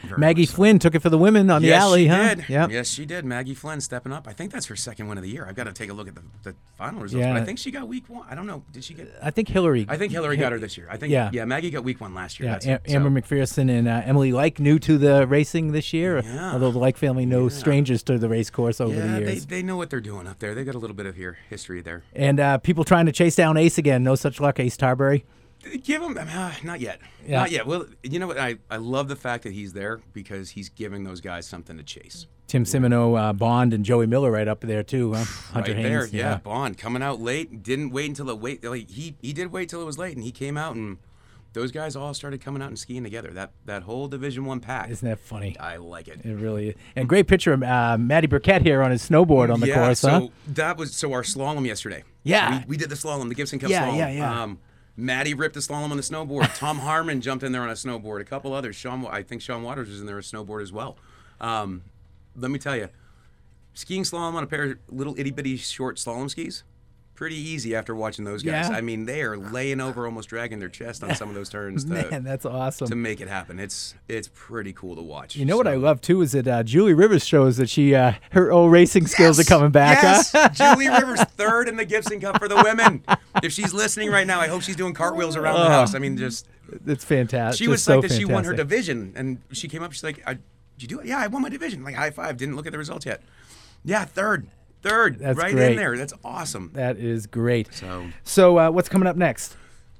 Very Maggie much so. Flynn took it for the women on the alley, she huh? did. Yep. Yes, she did. Maggie Flynn stepping up. I think that's her second win of the year. I've got to take a look at the final results. Yeah. But I think she got week 1. I don't know. Did she get? I think Hillary. I think Hillary got her this year. I think. Yeah. Yeah. Maggie got week 1 last year. Yeah, That's it. Amber McPherson and Emily Like new to the racing this year. Yeah. Although the Like family no strangers to the race course over the years. they know what they're doing up there. They got a little bit of history there. And people trying to chase down Ace again. No such luck, Ace Tarbury. Give him not yet. Yeah. Not yet. Well, you know what? I love the fact that he's there because he's giving those guys something to chase. Tim Simino, Bond, and Joey Miller right up there too. Huh? Hunter Right there, Haynes. yeah. Bond coming out late. Didn't wait until he did wait till it was late, and he came out, and those guys all started coming out and skiing together. That whole Division I pack. Isn't that funny? I like it. It really is. And great picture of Matty Burkett here on his snowboard on the course, so huh? that was our slalom yesterday. Yeah. we did the slalom, the Gibson Cup Yeah, slalom. yeah. Maddie ripped a slalom on the snowboard. Tom Harmon jumped in there on a snowboard. A couple others. I think Sean Waters was in there on a snowboard as well. Let me tell you, skiing slalom on a pair of little itty bitty short slalom skis, pretty easy after watching those guys. Yeah. I mean, they are laying over, almost dragging their chest on some of those turns Man, that's awesome. to make it happen. It's pretty cool to watch. You know what I love too is that Julie Rivers shows that she her old racing skills are coming back. Yes, Huh? Julie Rivers third in the Gibson Cup for the women. If she's listening right now, I hope she's doing cartwheels around the house. I mean, just It's fantastic. she was Just so like that she won her fantastic. division, and she came up. She's like, "Did you do it? Yeah, I won my division." Like high five. Didn't look at the results yet. Yeah, third, That's right great. in there. That's awesome. That is great. So, What's coming up next?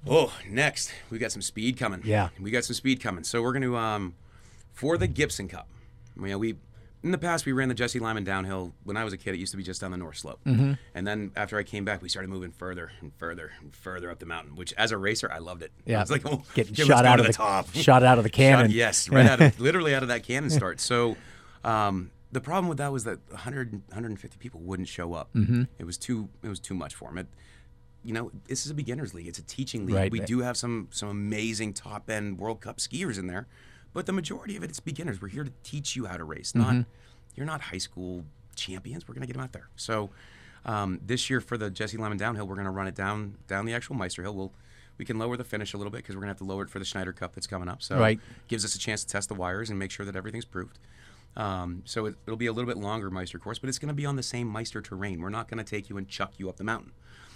next we got some speed coming. Yeah. we got some speed coming. So we're gonna for the Gibson Cup. We in the past we ran the Jesse Lyman downhill. When I was a kid, it used to be just down the North Slope, and then after I came back, we started moving further and further and further up the mountain. Which, as a racer, I loved it. Yeah, I was like, getting let's shot go out to of the top, shot out of the cannon. Yes, right out of literally out of that cannon start. So. The problem with that was that 150 people wouldn't show up. It was too much for them. This is a beginners league. It's a teaching league. Right. We do have some amazing top end World Cup skiers in there, but the majority of it's beginners. We're here to teach you how to race. You're not high school champions. We're going to get them out there. So this year for the Jesse Lyman downhill, we're going to run it down the actual Meister Hill. We can lower the finish a little bit because we're going to have to lower it for the Schneider Cup that's coming up. So Right. gives us a chance to test the wires and make sure that everything's proved. So it'll be a little bit longer Meister course, but it's going to be on the same Meister terrain. We're not going to take you and chuck you up the mountain.